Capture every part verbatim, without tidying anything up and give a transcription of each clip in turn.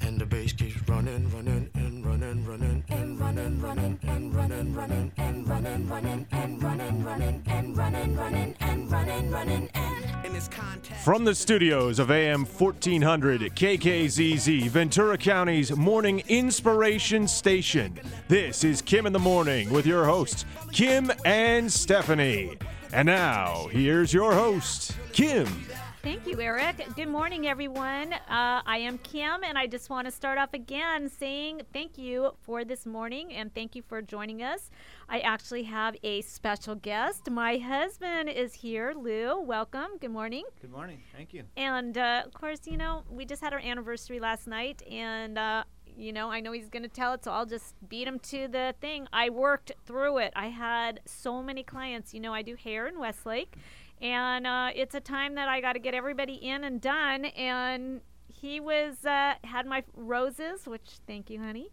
and the bass keeps running, running, and running, running, and running, running, and running, running, and running, running, and running, running, and running, running, and running, running, and in this context. From the studios of A M fourteen hundred K K Z Z, Ventura County's morning inspiration station, this is Kim in the Morning with your hosts, Kim and Stephanie. And now, here's your host, Kim. Thank you, Eric. Good morning, everyone. Uh, I am Kim, and I just want to start off again saying thank you for this morning, and thank you for joining us. I actually have a special guest. My husband is here, Lou. Welcome. Good morning. Good morning. Thank you. And, uh, of course, you know, we just had our anniversary last night, and, uh, you know, I know he's going to tell it, so I'll just beat him to the thing. I worked through it. I had so many clients. You know, I do hair in Westlake. And uh, it's a time that I got to get everybody in and done. And he was uh, had my roses, which thank you, honey.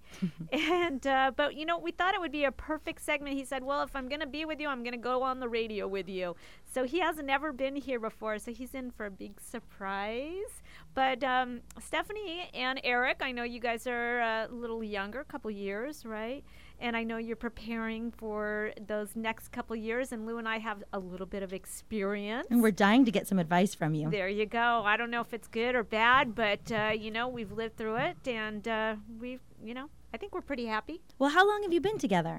and uh, but you know, we thought it would be a perfect segment. He said, "Well, if I'm gonna be with you, I'm gonna go on the radio with you." So he hasn't never been here before, so he's in for a big surprise. But um, Stephanie and Eric, I know you guys are a little younger, a couple years, right? And I know you're preparing for those next couple years, and Lou and I have a little bit of experience. And we're dying to get some advice from you. There you go. I don't know if it's good or bad, but, uh, you know, we've lived through it, and uh, we've, you know, I think we're pretty happy. Well, how long have you been together?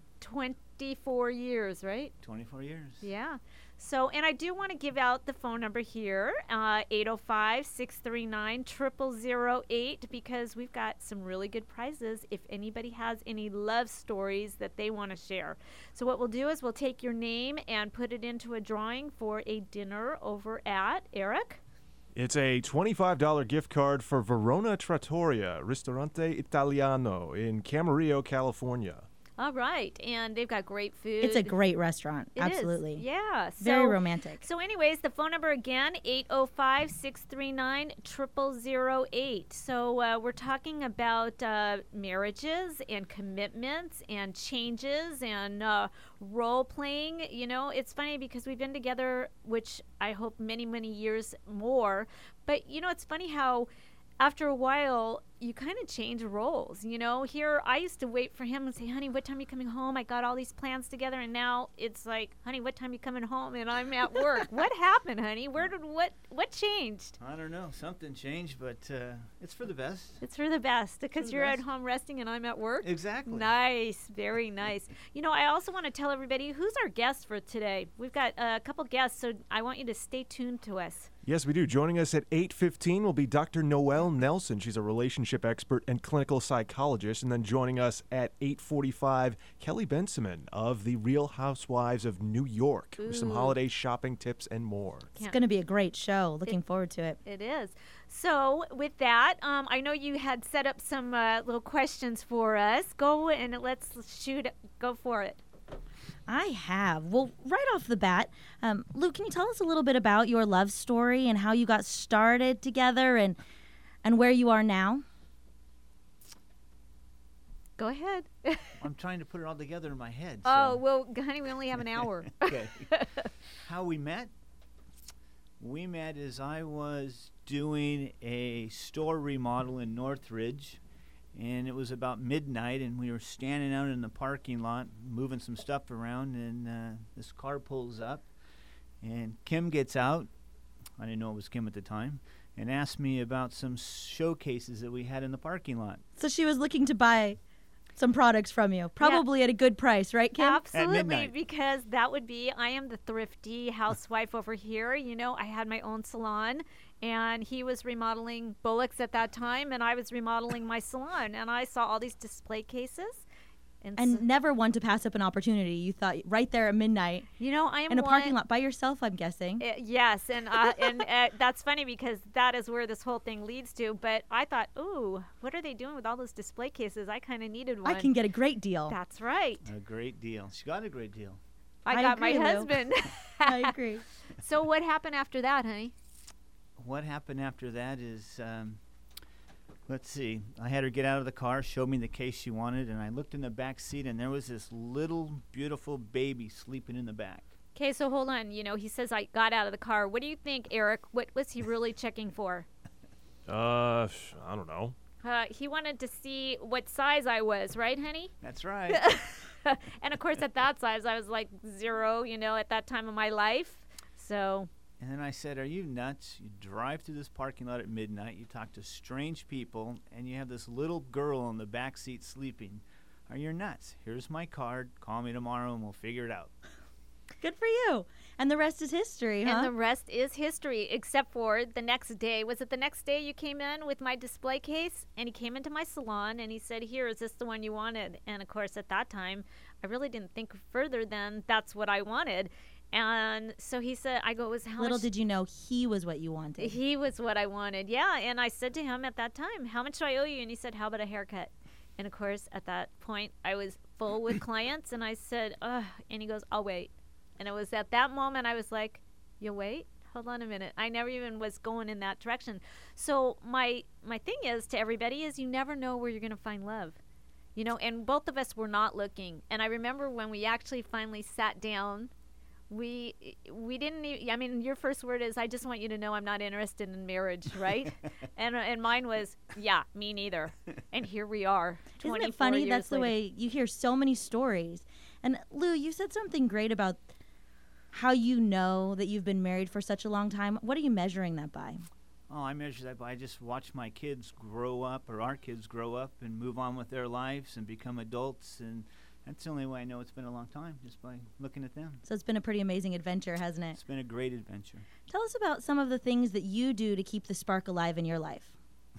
twenty-four years, right? twenty-four years. Yeah. So, and I do want to give out the phone number here, uh, eight oh five, six three nine, zero zero zero eight, because we've got some really good prizes if anybody has any love stories that they want to share. So what we'll do is we'll take your name and put it into a drawing for a dinner over at, Eric? It's a twenty-five dollars gift card for Verona Trattoria, Ristorante Italiano in Camarillo, California. All right, and they've got great food. It's a great restaurant. It Absolutely. Is. Yeah. So, Very romantic. So anyways, the phone number again, eight oh five, six three nine, zero zero zero eight. So uh, we're talking about uh, marriages and commitments and changes and uh, role playing. You know, it's funny because we've been together, which I hope many, many years more. But, you know, it's funny how after a while, you kind of change roles. You know, here I used to wait for him and say, "Honey, what time are you coming home? I got all these plans together." And now it's like, "Honey, what time are you coming home?" And I'm at work. What happened, honey? Where did what what changed? I don't know. Something changed, but uh, it's for the best. It's for the best because you're best. at home resting and I'm at work. Exactly. Nice, very nice. You know, I also want to tell everybody who's our guest for today. We've got a couple guests, so I want you to stay tuned to us. Yes, we do. Joining us at eight fifteen will be Doctor Noelle Nelson. She's a relationship expert and clinical psychologist. And then joining us at eight forty-five, Kelly Benjamin of the Real Housewives of New York Ooh. with some holiday shopping tips and more. It's going to be a great show. Looking It- forward to it. It is. So with that, um, I know you had set up some uh, little questions for us. Go and let's shoot. Go for it. I have. Well, right off the bat, um, Luke, can you tell us a little bit about your love story and how you got started together and and where you are now? Go ahead. I'm trying to put it all together in my head. Oh, so. well, honey, we only have an hour. Okay. How we met? We met as I was doing a store remodel in Northridge, and it was about midnight, and we were standing out in the parking lot moving some stuff around, and uh, this car pulls up, and Kim gets out. I didn't know it was Kim at the time, and asked me about some showcases that we had in the parking lot. So she was looking to buy some products from you, probably at a good price, right, Kim? Absolutely, midnight. because that would be, I am the thrifty housewife over here. You know, I had my own salon, and he was remodeling Bullock's at that time, and I was remodeling my salon, and I saw all these display cases. And, And so, never one to pass up an opportunity. You thought right there at midnight you know, I am in a one, parking lot by yourself, I'm guessing. Uh, yes, and uh, and uh, that's funny because that is where this whole thing leads to. But I thought, ooh, what are they doing with all those display cases? I kind of needed one. I can get a great deal. That's right. A great deal. She got a great deal. I, I got agree, my Lou. husband. I agree. So what happened after that, honey? What happened after that is, um, let's see, I had her get out of the car, show me the case she wanted, and I looked in the back seat, and there was this little, beautiful baby sleeping in the back. Okay, so hold on. You know, he says I got out of the car. What do you think, Eric? What was he really checking for? Uh, I don't know. Uh, he wanted to see what size I was, right, honey? That's right. And of course, at that size, I was like zero, you know, at that time of my life. So. And then I said, are you nuts? You drive through this parking lot at midnight, you talk to strange people, and you have this little girl in the back seat sleeping. Are you nuts? Here's my card. Call me tomorrow, and we'll figure it out. Good for you. And the rest is history, huh? And the rest is history, except for the next day. Was it the next day you came in with my display case? And he came into my salon, and he said, here, is this the one you wanted? And, of course, at that time, I really didn't think further than that's what I wanted. And so he said, I go, was how Little much? did you know he was what you wanted. He was what I wanted, yeah. And I said to him at that time, how much do I owe you? And he said, how about a haircut? And, of course, at that point, I was full with clients, and I said, ugh. And he goes, I'll wait. And it was at that moment I was like, you wait? Hold on a minute. I never even was going in that direction. So my my thing is to everybody is you never know where you're going to find love. You know, and both of us were not looking. And I remember when we actually finally sat down, we we didn't even, I mean, your first word is, I just want you to know I'm not interested in marriage, right? and and mine was, yeah, me neither. And here we are, Isn't twenty-four it funny? years That's the later. way you hear so many stories. And Lou, you said something great about how you know that you've been married for such a long time. What are you measuring that by? Oh, I measure that by I just watch my kids grow up, or our kids grow up and move on with their lives and become adults. And that's the only way I know it's been a long time, just by looking at them. So it's been a pretty amazing adventure, hasn't it? It's been a great adventure. Tell us about some of the things that you do to keep the spark alive in your life.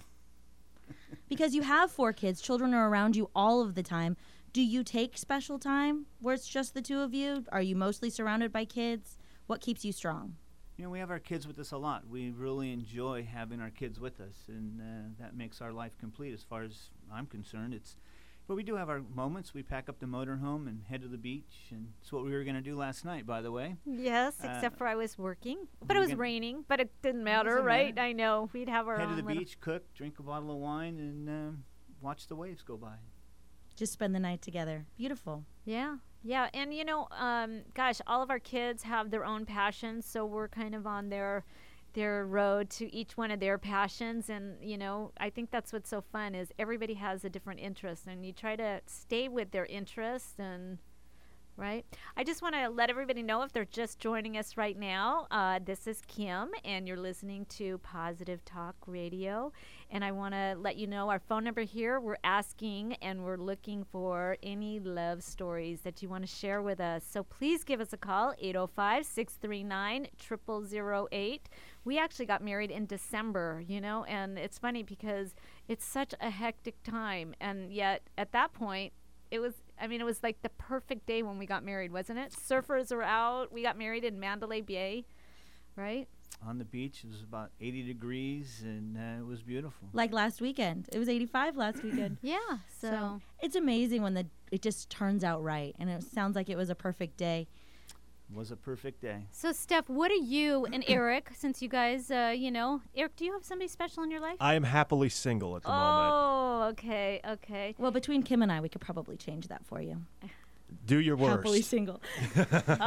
Because you have four kids, children are around you all of the time. Do you take special time where it's just the two of you? Are you mostly surrounded by kids? What keeps you strong? You know, we have our kids with us a lot. We really enjoy having our kids with us, and uh, that makes our life complete as far as I'm concerned. It's, but we do have our moments. We pack up the motorhome and head to the beach, and it's what we were going to do last night, by the way. Yes, Uh, except for I was working. But we it was can- raining, but it didn't matter, doesn't right? matter. I know. We'd have our Head to own the little- beach, cook, drink a bottle of wine, and um, watch the waves go by. Just spend the night together. Beautiful. Yeah, yeah. And, you know, um, gosh, all of our kids have their own passions, so we're kind of on their their road to each one of their passions. And, you know, I think that's what's so fun is everybody has a different interest, and you try to stay with their interests and... Right. I just want to let everybody know if they're just joining us right now. Uh, this is Kim, and you're listening to Positive Talk Radio. And I want to let you know our phone number here. We're asking and we're looking for any love stories that you want to share with us. So please give us a call, eight oh five, six three nine, zero zero zero eight. We actually got married in December, you know, and it's funny because it's such a hectic time. And yet at that point, it was, I mean, it was like the perfect day when we got married, wasn't it? Surfers are out. We got married in Mandalay Bay, right? On the beach, it was about eighty degrees, and uh, it was beautiful. Like last weekend. It was eighty-five last weekend. Yeah. So, So it's amazing when the it just turns out right. And it sounds like it was a perfect day. It was a perfect day. so Steph, what are you and Eric, since you guys, uh, you know, Eric, do you have somebody special in your life? I am happily single at the moment. Oh, okay, okay. Well, between Kim and I, we could probably change that for you. Do your worst. Happily single. Oh,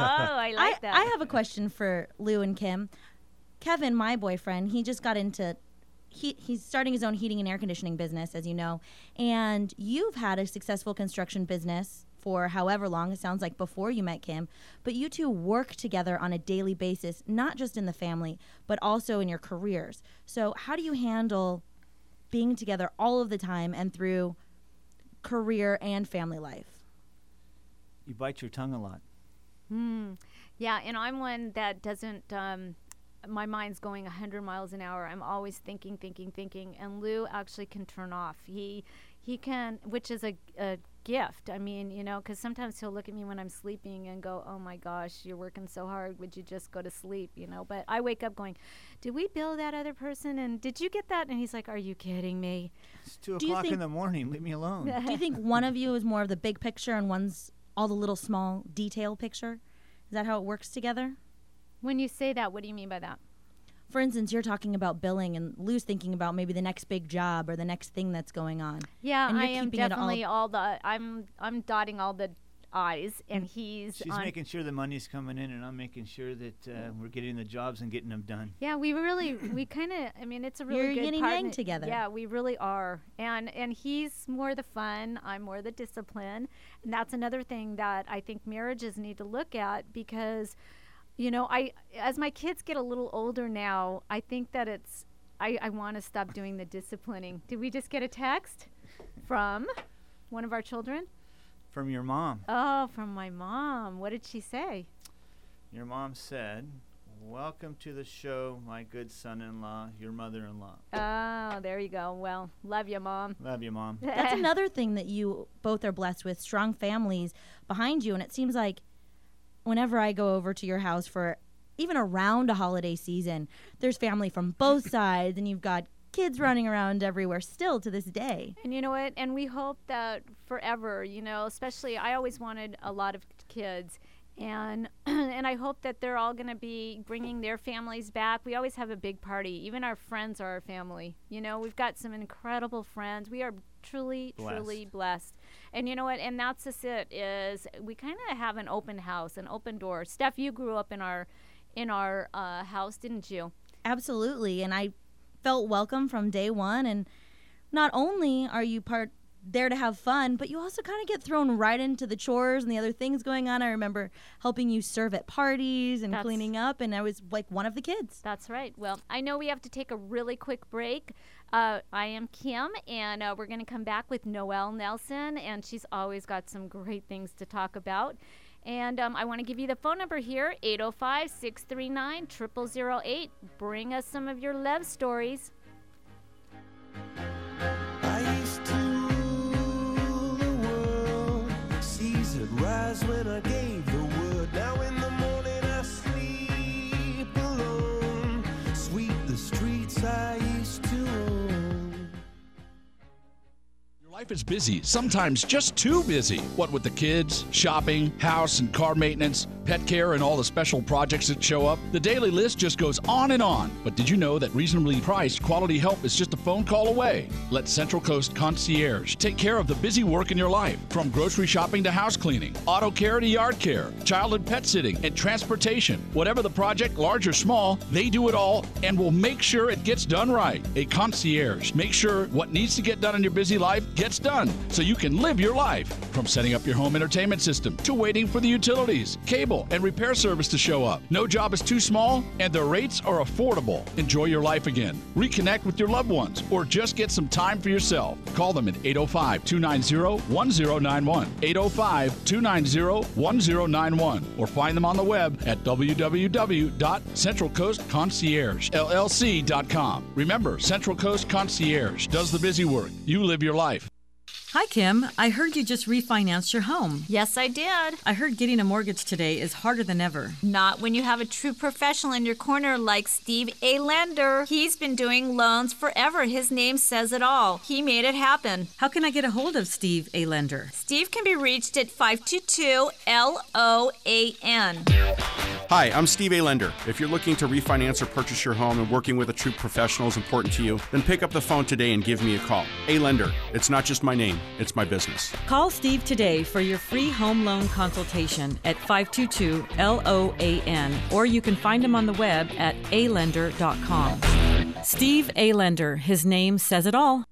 I like I, that. I have a question for Lou and Kim. Kevin, my boyfriend, he just got into he he's starting his own heating and air conditioning business, as you know. And you've had a successful construction business for however long, it sounds like before you met Kim, but you two work together on a daily basis, not just in the family, but also in your careers. So how do you handle being together all of the time and through career and family life? You bite your tongue a lot. Hmm. Yeah, and I'm one that doesn't, um, my mind's going one hundred miles an hour. I'm always thinking, thinking, thinking. And Lou actually can turn off. He he can, which is a, a gift. I mean, you know, because sometimes he'll look at me when I'm sleeping and go, oh my gosh, you're working so hard. Would you just go to sleep, you know? But I wake up going, did we bill that other person? And did you get that? And he's like, are you kidding me? It's two Do you o'clock in think- the morning. Leave me alone. Do you think one of you is more of the big picture and one's all the little small detail picture? Is that how it works together? When you say that, what do you mean by that? For instance, you're talking about billing and Lou's thinking about maybe the next big job or the next thing that's going on. Yeah, And I you're am keeping it all- definitely all, the I'm I'm dotting all the eyes, and he's She's on. making sure the money's coming in, and I'm making sure that uh, we're getting the jobs and getting them done. Yeah, we really, we kind of, I mean, it's a really You're good yin and partner- yang together. Yeah, we really are. And and he's more the fun, I'm more the discipline. And that's another thing that I think marriages need to look at because, you know, I as my kids get a little older now, I think that it's, I, I want to stop doing the disciplining. Did we just get a text from one of our children? From your mom. Oh, from my mom. What did she say? Your mom said, "Welcome to the show, my good son-in-law, your mother-in-law." Oh, there you go. Well, love you, Mom. Love you, Mom. That's another thing that you both are blessed with, strong families behind you. And it seems like whenever I go over to your house for even around a holiday season, there's family from both sides, and you've got kids running around everywhere still to this day. And you know what? And we hope that forever, you know, especially I always wanted a lot of kids. And and I hope that they're all going to be bringing their families back. We always have a big party. Even our friends are our family. You know, we've got some incredible friends. We are truly, Blessed. truly blessed. And you know what? And that's just it, is we kind of have an open house, an open door. Steph, you grew up in our in our uh, house, didn't you? Absolutely. And I felt welcome from day one. And not only are you part there to have fun, but you also kind of get thrown right into the chores and the other things going on. I remember helping you serve at parties and That's- cleaning up, and I was like one of the kids. That's right. Well, I know we have to take a really quick break. Uh, I am Kim, and uh, we're going to come back with Noelle Nelson, and she's always got some great things to talk about. And um, I want to give you the phone number here, eight oh five, six three nine, zero zero zero eight. Bring us some of your love stories. I used to rule the world. Seas would rise when I gave the word. Now in the morning I sleep alone. Sweep the streets I used to own. Your life is busy, sometimes just too busy. What with the kids, shopping, house and car maintenance, pet care, and all the special projects that show up, the daily list just goes on and on. But did you know that reasonably priced quality help is just a phone call away? Let Central Coast Concierge take care of the busy work in your life. From grocery shopping to house cleaning, auto care to yard care, child and pet sitting, and transportation. Whatever the project, large or small, they do it all and will make sure it gets done right. A concierge makes sure what needs to get done in your busy life gets done so you can live your life. From setting up your home entertainment system to waiting for the utilities, cable, and repair service to show up. No job is too small, and the rates are affordable. Enjoy your life again. Reconnect with your loved ones, or just get some time for yourself. Call them at eight oh five, two nine zero, one zero nine one, eight oh five, two nine zero, one zero nine one, or find them on the web at w w w dot central coast concierge l l c dot com. Remember, Central Coast Concierge does the busy work. You live your life. Hi, Kim. I heard you just refinanced your home. Yes, I did. I heard getting a mortgage today is harder than ever. Not when you have a true professional in your corner like Steve A. Lender. He's been doing loans forever. His name says it all. He made it happen. How can I get a hold of Steve A. Lender? Steve can be reached at five two two L O A N. Hi, I'm Steve A. Lender. If you're looking to refinance or purchase your home and working with a true professional is important to you, then pick up the phone today and give me a call. A. Lender. It's not just my name, it's my business. Call Steve today for your free home loan consultation at five two two L O A N, or you can find him on the web at a lender dot com. Steve A. Lender. His name says it all.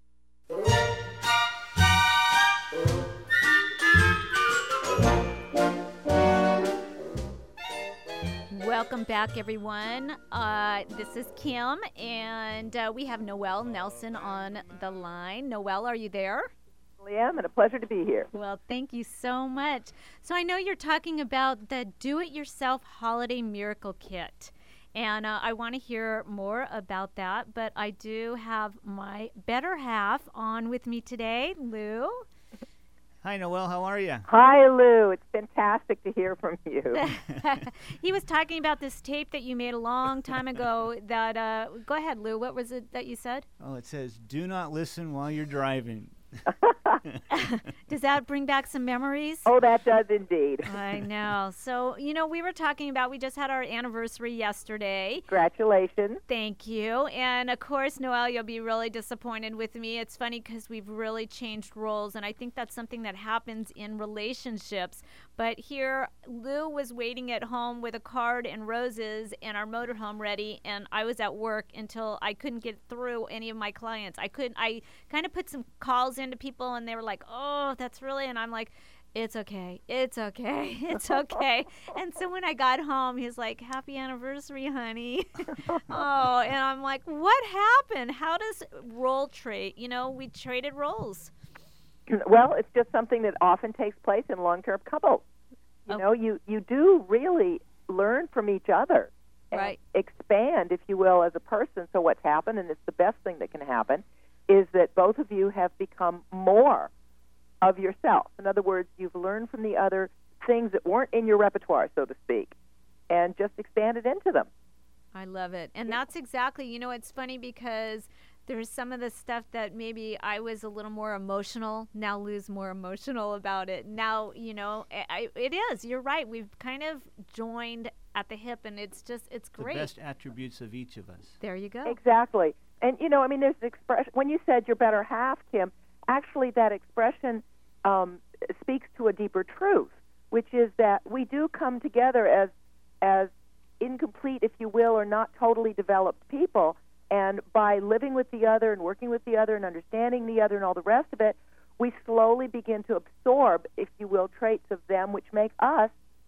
Welcome back, everyone. Uh, this is Kim, and uh, we have Noelle Nelson on the line. Noelle, are you there? I am, and a pleasure to be here. Well, thank you so much. So I know you're talking about the Do-It-Yourself Holiday Miracle Kit, and uh, I want to hear more about that, but I do have my better half on with me today, Lou. Hi, Noelle. How are you? Hi, Lou. It's fantastic to hear from you. He was talking about this tape that you made a long time ago that, uh, go ahead, Lou. What was it that you said? Oh, it says, do not listen while you're driving. Does that bring back some memories? Oh, that does indeed. I know. So, you know, we were talking about, we just had our anniversary yesterday. Congratulations. Thank you. And, of course, Noelle, you'll be really disappointed with me. It's funny because we've really changed roles, and I think that's something that happens in relationships. But here, Lou was waiting at home with a card and roses and our motorhome ready, and I was at work until I couldn't get through any of my clients. I couldn't. I kind of put some calls into people, and they were like, "Oh, that's really," and I'm like, "It's okay, it's okay, it's okay." And so when I got home, he's like, "Happy anniversary, honey." Oh, and I'm like, "What happened? How does role trade? You know, we traded roles." Well, it's just something that often takes place in long-term couples. You Oh. know, you, you do really learn from each other and Right. expand, if you will, as a person. So what's happened, and it's the best thing that can happen, is that both of you have become more of yourself. In other words, you've learned from the other things that weren't in your repertoire, so to speak, and just expanded into them. I love it. And that's exactly, you know, it's funny because there's some of the stuff that maybe I was a little more emotional. Now Lou's more emotional about it. Now, you know, I, it is. You're right. We've kind of joined at the hip, and it's just, it's great. The best attributes of each of us. There you go. Exactly. And, you know, I mean, there's the expression, when you said your better half, Kim, actually that expression um, speaks to a deeper truth, which is that we do come together as as incomplete, if you will, or not totally developed people. And by living with the other and working with the other and understanding the other and all the rest of it, we slowly begin to absorb, if you will, traits of them which make us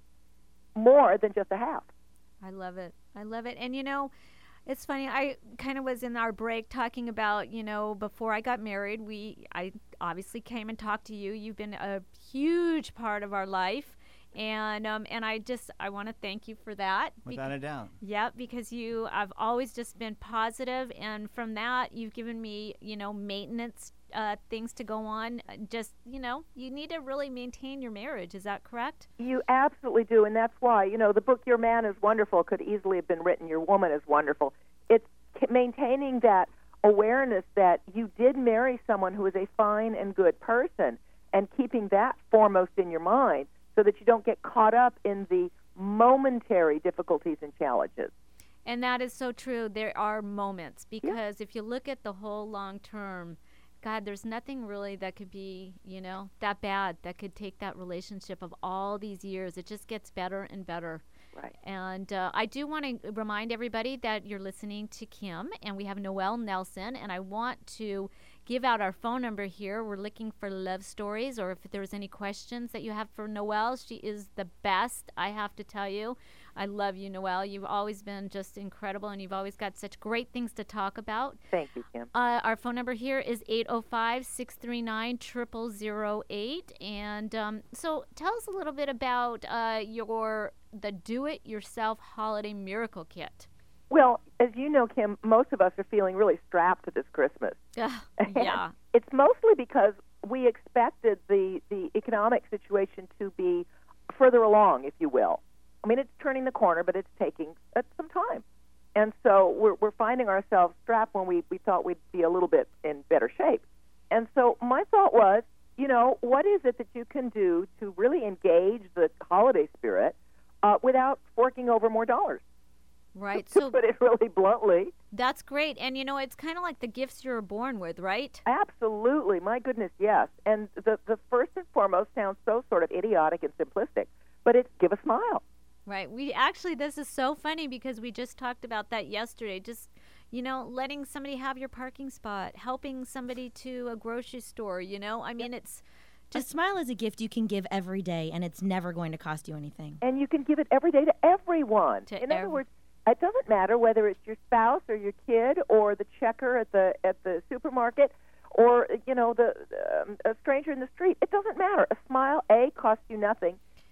more than just a half. I love it. I love it. And, you know, it's funny. I kind of was in our break talking about, you know, before I got married, we I obviously came and talked to you. You've been a huge part of our life. And um, and I just, I want to thank you for that. Without a doubt. Yeah, because you, I've always just been positive, and from that, you've given me, you know, maintenance uh, things to go on. Uh, Just, you know, you need to really maintain your marriage. Is that correct? You absolutely do, and that's why, you know, the book Your Man is Wonderful could easily have been written Your Woman is Wonderful. It's c- maintaining that awareness that you did marry someone who is a fine and good person, and keeping that foremost in your mind, so that you don't get caught up in the momentary difficulties and challenges. And that is so true. There are moments, because if you look at the whole long term, God, there's nothing really that could be, you know, that bad that could take that relationship of all these years. It just gets better and better. Right. And uh, I do want to remind everybody that you're listening to Kim, and we have Noelle Nelson, and I want to give out our phone number here. We're looking for love stories, or if there's any questions that you have for Noelle. She is the best, I have to tell you. I love you, Noelle. You've always been just incredible, and you've always got such great things to talk about. Thank you, Kim. Uh, our phone number here is eight oh five, six three nine, zero zero zero eight. And um, so tell us a little bit about uh, your the Do-It-Yourself Holiday Miracle Kit. Well, as you know, Kim, most of us are feeling really strapped this Christmas. Uh, yeah. It's mostly because we expected the, the economic situation to be further along, if you will. I mean, it's turning the corner, but it's taking uh, some time. And so we're, we're finding ourselves strapped when we, we thought we'd be a little bit in better shape. And so my thought was, you know, what is it that you can do to really engage the holiday spirit uh, without forking over more dollars? Right. To So put it really bluntly. that's great. And, you know, it's kind of like the gifts you're born with, right? Absolutely. My goodness, yes. And the, the first and foremost sounds so sort of idiotic and simplistic, but it's give a smile. Right. We actually, this is so funny because we just talked about that yesterday. Just, you know, letting somebody have your parking spot, helping somebody to a grocery store, you know? I mean, it's A smile is a gift you can give every day, and it's never going to cost you anything. And you can give it every day to everyone. To In other ev- words, it doesn't matter whether it's your spouse or your kid or the checker at the at the supermarket or, you know, the um, a stranger in the street. It doesn't matter. A smile, A, costs you nothing,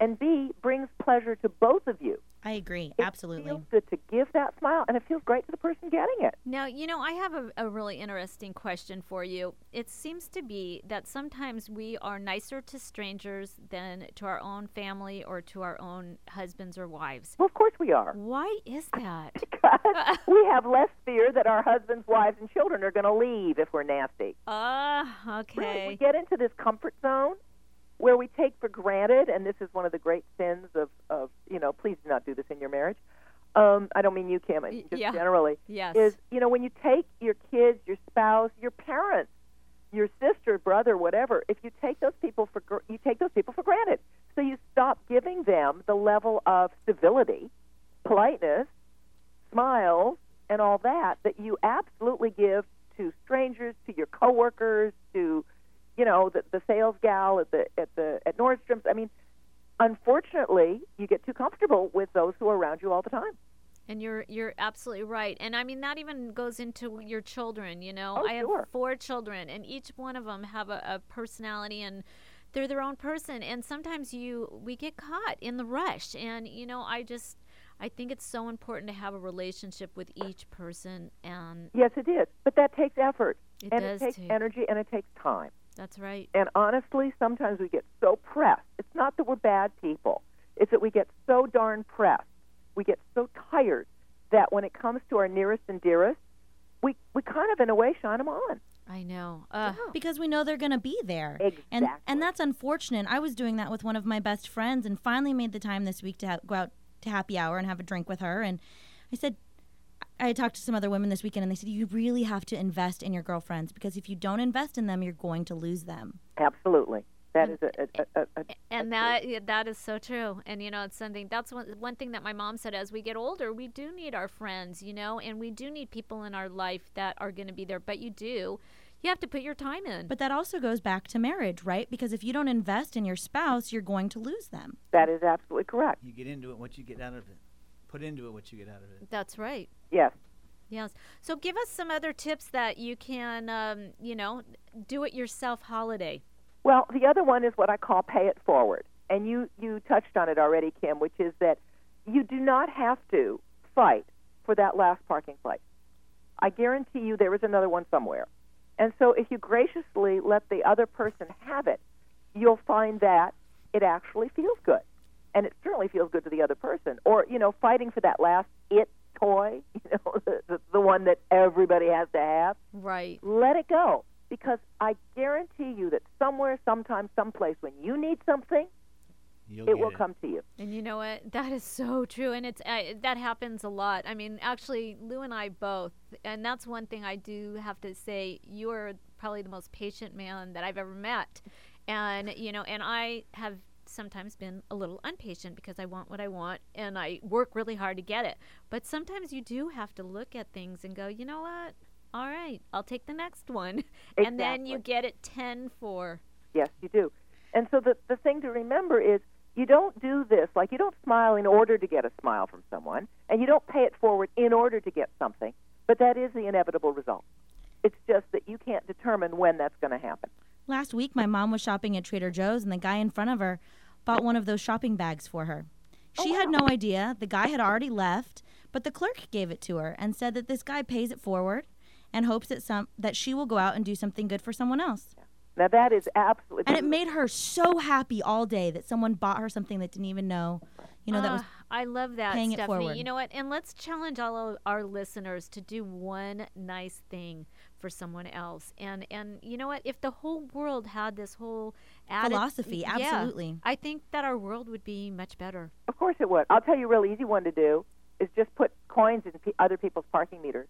and B, brings pleasure to both of you. I agree. It Absolutely. feels good to give that smile, and it feels great to the person getting it. Now, you know, I have a, a really interesting question for you. It seems to be that sometimes we are nicer to strangers than to our own family or to our own husbands or wives. Well, of course we are. Why is that? Because we have less fear that our husbands, wives, and children are going to leave if we're nasty. Ah, uh, okay. Really, we get into this comfort zone where we take for granted, and this is one of the great sins of, of you know, please do not do this in your marriage. Um, I don't mean you, Kim, I mean just yeah. generally. Yes. Is, you know, when you take your kids, your spouse, your parents, your sister, brother, whatever, if you take those people for gr- you take those people for granted. So you stop giving them the level of civility, politeness, smiles, and all that that you absolutely give to strangers, to your coworkers, to you know, the, the sales gal at the at the at Nordstrom's. I mean, unfortunately, you get too comfortable with those who are around you all the time. And you're you're absolutely right. And I mean, that even goes into your children, you know. Oh, I have sure. four children, and each one of them have a, a personality, and they're their own person. And sometimes you we get caught in the rush. And, you know, I just, I think it's so important to have a relationship with each person. And Yes, it is. But that takes effort. It and does it takes too. energy, and it takes time. That's right. And honestly, sometimes we get so pressed. It's not that we're bad people. It's that we get so darn pressed. We get so tired that when it comes to our nearest and dearest, we, we kind of, in a way, shine them on. I know. Uh, Because we know they're going to be there. Exactly. And, and that's unfortunate. I was doing that with one of my best friends and finally made the time this week to ha- go out to happy hour and have a drink with her. And I said, I had talked to some other women this weekend, and they said, you really have to invest in your girlfriends, because if you don't invest in them, you're going to lose them. Absolutely. That is a, a, a, a And that yeah, that is so true. And, you know, it's something, that's one, one thing that my mom said, as we get older, we do need our friends, you know, and we do need people in our life that are going to be there. But you do. You have to put your time in. But that also goes back to marriage, right? Because if you don't invest in your spouse, you're going to lose them. That is absolutely correct. You get into it, what you get out of it. Put into it what you get out of it. That's right. Yes. Yes. So give us some other tips that you can, um, you know, do it yourself holiday. Well, the other one is what I call pay it forward. And you, you touched on it already, Kim, which is that you do not have to fight for that last parking place. I guarantee you there is another one somewhere. And so if you graciously let the other person have it, you'll find that it actually feels good. And it certainly feels good to the other person. Or, you know, fighting for that last it toy, you know, the, the, the one that everybody has to have. Right. Let it go. Because I guarantee you that somewhere, sometime, someplace, when you need something, You'll it get will it. come to you. And you know what? That is so true. And it's uh, that happens a lot. I mean, actually, Lou and I both. And that's one thing I do have to say. You're probably the most patient man that I've ever met. And, you know, and I have sometimes been a little impatient because I want what I want and I work really hard to get it. But sometimes you do have to look at things and go, you know what? All right, I'll take the next one. And then you Exactly. get it ten for. Yes, you do. And so the, the thing to remember is you don't do this, like you don't smile in order to get a smile from someone, and you don't pay it forward in order to get something, but that is the inevitable result. It's just that you can't determine when that's going to happen. Last week, my mom was shopping at Trader Joe's, and the guy in front of her bought one of those shopping bags for her. She Oh, had wow. no idea. The guy had already left, but the clerk gave it to her and said that this guy pays it forward and hopes that some that she will go out and do something good for someone else. Now, that is absolutely... And it made her so happy all day that someone bought her something that didn't even know, you know, that was Ah, I love that, paying it Stephanie. forward. You know what? And let's challenge all of our listeners to do one nice thing for someone else. And and you know what? If the whole world had this whole atti- Philosophy, yeah, absolutely. I think that our world would be much better. Of course it would. I'll tell you a real easy one to do is just put coins in pe- other people's parking meters.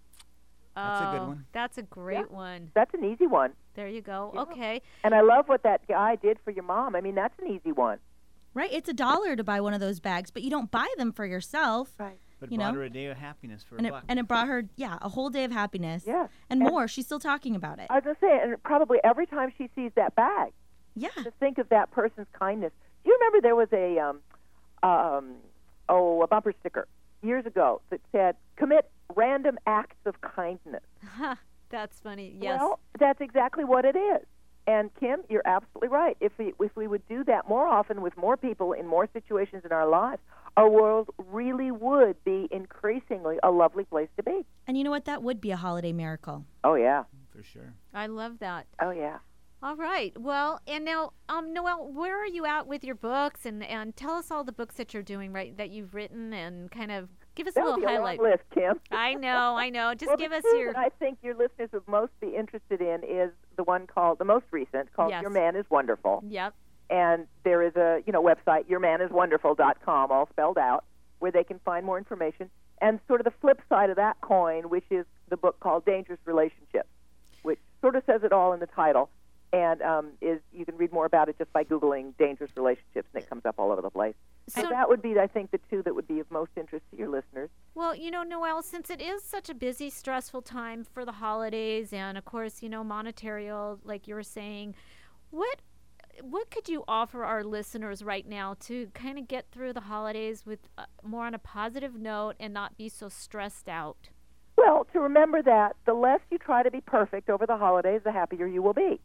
That's a good Oh, one. That's a great one. That's an easy one. There you go. Yeah. Okay. And I love what that guy did for your mom. I mean, that's an easy one. right. It's a dollar to buy one of those bags, but you don't buy them for yourself. Right. But You bought know? her a day of happiness for And a it, buck. and it brought her, yeah, a whole day of happiness. Yeah. And And- more. She's still talking about it. I was going to say, and probably every time she sees that bag, Yeah. to think of that person's kindness. Do you remember there was a, um, um, oh, a bumper sticker years ago that said, commit random acts of kindness? That's funny. Yes. Well, that's exactly what it is. And Kim, you're absolutely right. If we if we would do that more often with more people in more situations in our lives, our world really would be increasingly a lovely place to be. And you know what? That would be a holiday miracle. Oh, yeah. For sure. I love that. Oh, yeah. All right. Well, and now, um, Noelle, where are you at with your books? And, and tell us all the books that you're doing, right, that you've written, and kind of give us that a little would be highlight. A long list, Kim. I know, I know. Just well, give the us two your. that I think your listeners would most be interested in is the one called, the most recent, called Yes. Your Man is Wonderful. Yep. And there is a, you know, website, your man is wonderful dot com, all spelled out, where they can find more information. And sort of the flip side of that coin, which is the book called Dangerous Relationships, which sort of says it all in the title. And um, is you can read more about it just by Googling dangerous relationships, and it comes up all over the place. So and that would be, I think, the two that would be of most interest to your listeners. Well, you know, Noelle, since it is such a busy, stressful time for the holidays, and of course, you know, monetary, like you were saying, what what could you offer our listeners right now to kind of get through the holidays with uh, more on a positive note and not be so stressed out? Well, to remember that the less you try to be perfect over the holidays, the happier you will be.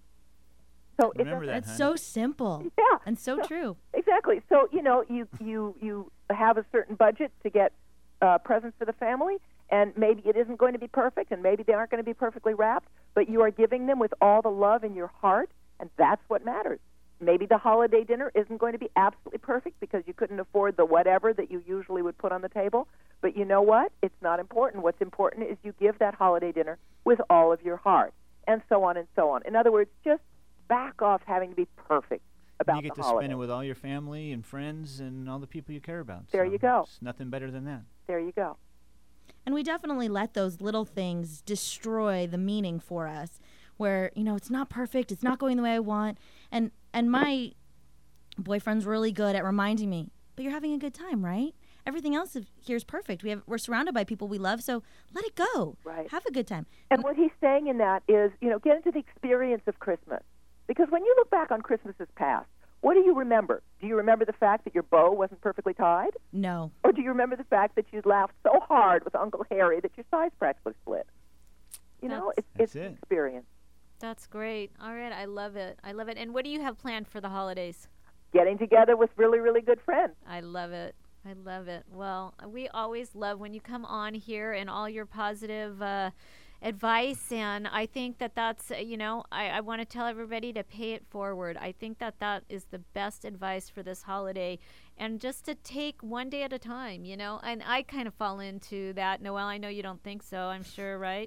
So Remember that, It's honey. so simple. Yeah. And so So- true. Exactly. So, you know, you, you, you have a certain budget to get uh, presents for the family, and maybe it isn't going to be perfect, and maybe they aren't going to be perfectly wrapped, but you are giving them with all the love in your heart, and that's what matters. Maybe the holiday dinner isn't going to be absolutely perfect because you couldn't afford the whatever that you usually would put on the table, but you know what? It's not important. What's important is you give that holiday dinner with all of your heart, and so on and so on. In other words, just back off having to be perfect about You get the to holiday. spend it with all your family and friends and all the people you care about. There So you go. It's nothing better than that. There you go. And we definitely let those little things destroy the meaning for us, where, you know, it's not perfect, it's not going the way I want. And and my boyfriend's really good at reminding me, but you're having a good time, right? Everything else of- here is perfect. We have, we're surrounded by people we love, so let it go. Right. Have a good time. And what he's saying in that is, you know, get into the experience of Christmas. Because when you look back on Christmases past, what do you remember? Do you remember the fact that your bow wasn't perfectly tied? No. Or do you remember the fact that you laughed so hard with Uncle Harry that your size practically split? You know, That's- it's, That's it's it. experience. That's great. All right, I love it. I love it. And what do you have planned for the holidays? Getting together with really, really good friends. I love it. I love it. Well, we always love when you come on here and all your positive uh, advice. And I think that that's, uh, you know, I, I want to tell everybody to pay it forward. I think that that is the best advice for this holiday. And just to take one day at a time, you know. And I kind of fall into that. Noelle, I know you don't think so, I'm sure, right?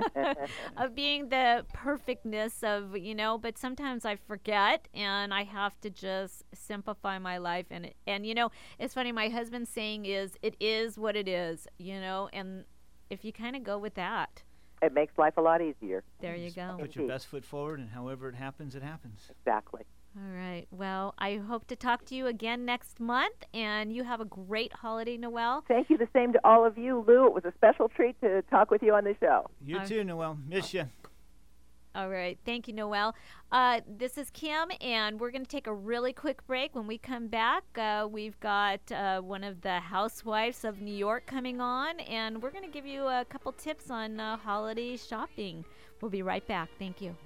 Of being the perfectness of, you know, but sometimes I forget and I have to just simplify my life. And, and you know, it's funny, my husband's saying is, it is what it is, you know, and if you kind of go with that, It makes life a lot easier. there you go. Put your Indeed. best foot forward, and however it happens, it happens. Exactly. All right. Well, I hope to talk to you again next month, and you have a great holiday, Noelle. Thank you. The same to all of you, Lou. It was a special treat to talk with you on the show. You Uh, too, Noelle. Miss you. All right. Thank you, Noelle. Uh, this is Kim, and we're going to take a really quick break. When we come back, uh, we've got uh, one of the housewives of New York coming on, and we're going to give you a couple tips on uh, holiday shopping. We'll be right back. Thank you.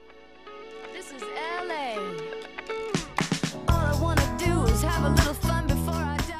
This is L A. All I wanna do is have a little fun before I die.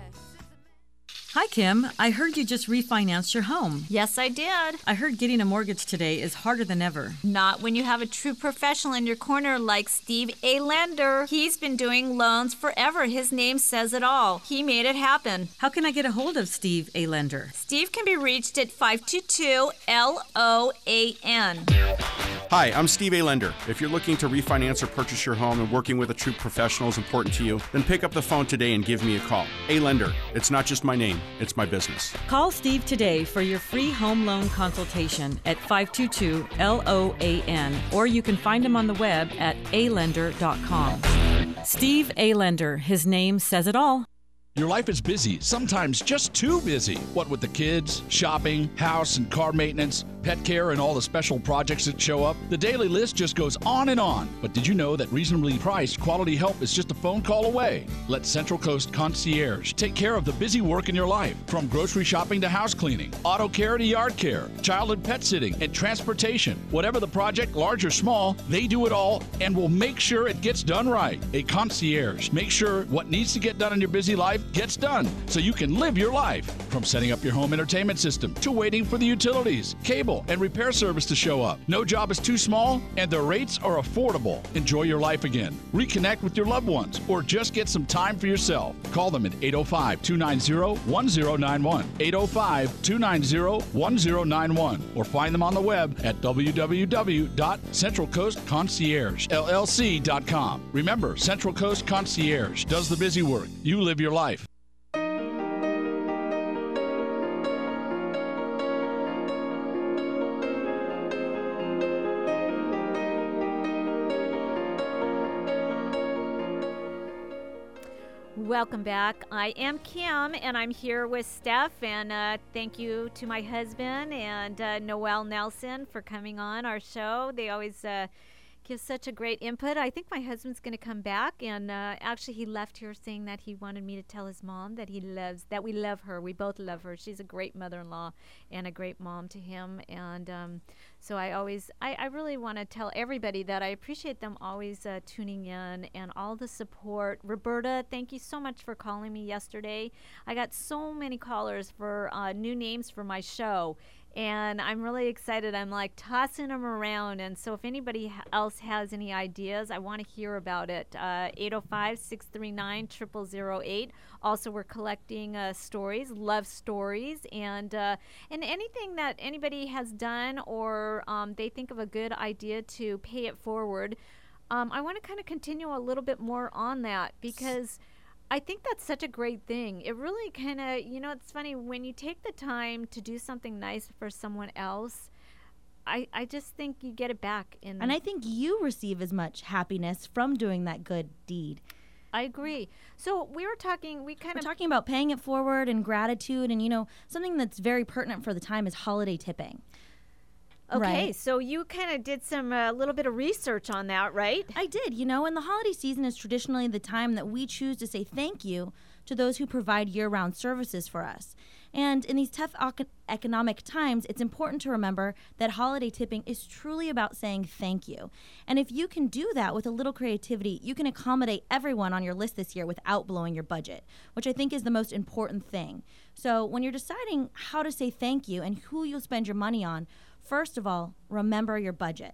Hi, Kim. I heard you just refinanced your home. Yes, I did. I heard getting a mortgage today is harder than ever. Not when you have a true professional in your corner like Steve A. Lender. He's been doing loans forever. His name says it all. He made it happen. How can I get a hold of Steve A. Lender? Steve can be reached at five two two L O A N. Hi, I'm Steve A. Lender. If you're looking to refinance or purchase your home and working with a true professional is important to you, then pick up the phone today and give me a call. A. Lender. It's not just my name, it's my business. Call Steve today for your free home loan consultation at five two two L O A N, or you can find him on the web at a lender dot com. Steve A. Lender. His name says it all. Your life is busy, sometimes just too busy. What with the kids, shopping, house and car maintenance, pet care, and all the special projects that show up, the daily list just goes on and on. But did you know that reasonably priced quality help is just a phone call away? Let Central Coast Concierge take care of the busy work in your life, from grocery shopping to house cleaning, auto care to yard care, child and pet sitting, and transportation. Whatever the project, large or small, they do it all and will make sure it gets done right. A concierge makes sure what needs to get done in your busy life gets done so you can live your life. From setting up your home entertainment system to waiting for the utilities, cable, and repair service to show up. No job is too small and the rates are affordable. Enjoy your life again. Reconnect with your loved ones or just get some time for yourself. Call them at eight oh five, two nine zero, one zero nine one, eight oh five, two nine zero, one zero nine one, or find them on the web at w w w dot central coast concierge l l c dot com. Remember, Central Coast Concierge does the busy work. You live your life. Welcome back. I am Kim, and I'm here with Steph, and uh, thank you to my husband and uh, Noel Nelson for coming on our show. They always uh, give such a great input. I think my husband's going to come back, and uh, actually he left here saying that he wanted me to tell his mom that he loves, that we love her. We both love her. She's a great mother-in-law and a great mom to him, and um, so I always, I, I really want to tell everybody that I appreciate them always uh, tuning in and all the support. Roberta, thank you so much for calling me yesterday. I got so many callers for uh, new names for my show, and I'm really excited. I'm like tossing them around, and so if anybody ha- else has any ideas, I want to hear about it. Uh, eight oh five, six three nine, zero zero zero eight. Also, we're collecting uh, stories, love stories, and uh, and anything that anybody has done or um, they think of a good idea to pay it forward. Um, I want to kind of continue a little bit more on that because I think that's such a great thing. It really kind of, you know, it's funny when you take the time to do something nice for someone else. I, I just think you get it back. In And I think you receive as much happiness from doing that good deed. I agree. So we were talking, we kind We're of talking about paying it forward and gratitude, and you know, something that's very pertinent for the time is holiday tipping. Okay, Right. so you kind of did some a uh, little bit of research on that, right? I did. You know, and the holiday season is traditionally the time that we choose to say thank you to those who provide year-round services for us. And in these tough ec- economic times, it's important to remember that holiday tipping is truly about saying thank you. And if you can do that with a little creativity, you can accommodate everyone on your list this year without blowing your budget, which I think is the most important thing. So when you're deciding how to say thank you and who you'll spend your money on, first of all, remember your budget.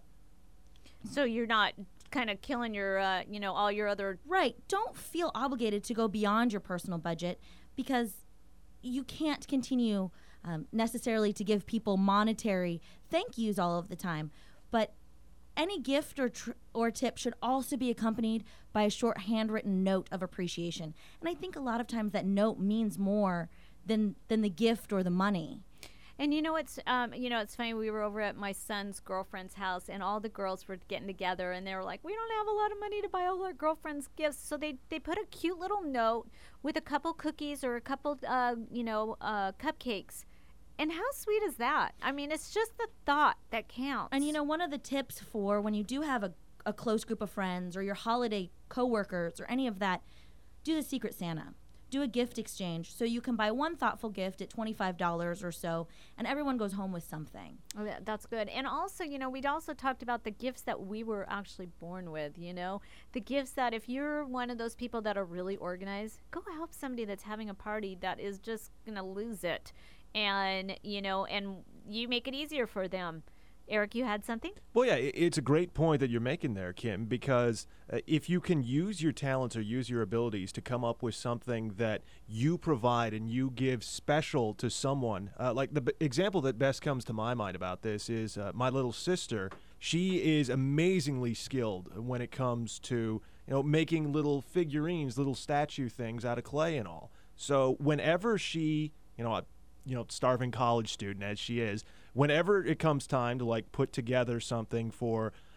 So you're not kind of killing your, uh, you know, all your other... Right. Don't feel obligated to go beyond your personal budget because you can't continue um, necessarily to give people monetary thank yous all of the time. But any gift or tr- or tip should also be accompanied by a short handwritten note of appreciation. And I think a lot of times that note means more than than the gift or the money. And you know, it's um, you know, it's funny. We were over at my son's girlfriend's house, and all the girls were getting together, and they were like, "We don't have a lot of money to buy all our girlfriends' gifts," so they they put a cute little note with a couple cookies or a couple, uh, you know, uh, cupcakes. And how sweet is that? I mean, it's just the thought that counts. And you know, one of the tips for when you do have a, a close group of friends or your holiday coworkers or any of that, do the Secret Santa. Do a gift exchange so you can buy one thoughtful gift at twenty-five dollars or so, and everyone goes home with something. Oh, yeah, that's good. And also, you know, we'd also talked about the gifts that we were actually born with, you know, the gifts that if you're one of those people that are really organized, go help somebody that's having a party that is just going to lose it. And, you know, and you make it easier for them. Eric, you had something? Well, yeah, it's a great point that you're making there, Kim, because uh, if you can use your talents or use your abilities to come up with something that you provide and you give special to someone, uh, like the b- example that best comes to my mind about this is uh, my little sister. She is amazingly skilled when it comes to, you know, making little figurines, little statue things out of clay and all. So whenever she, you know, a, you know, starving college student as she is, whenever it comes time to like put together something for